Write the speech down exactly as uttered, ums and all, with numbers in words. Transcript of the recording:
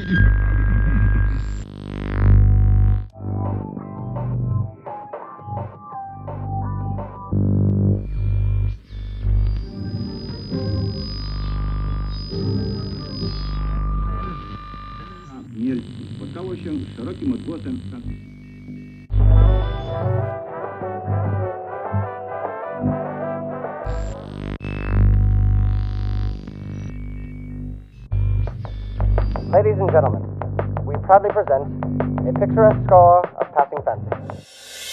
Mielski spotkało się z szerokim odgłosem. Ladies and gentlemen, we proudly present a picturesque score of Passing Fancy.